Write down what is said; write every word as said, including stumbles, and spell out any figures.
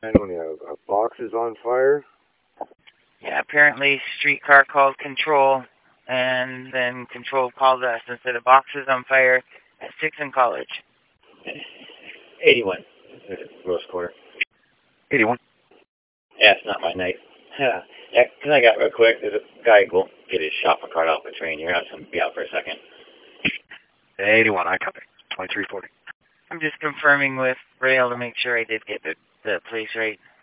When you have a box is on fire? Yeah, apparently streetcar called control, and then control called us and said a box is on fire at six in College. eighty-one. Rose Quarter. eighty-one. Yeah, it's not my night. Yeah. Yeah, can I get real quick? There's a guy who won't get his shopper cart off the train here. I'm just going to be out for a second. eighty-one, I copy. twenty-three forty. I'm just confirming with Rail to make sure I did get the, the place right.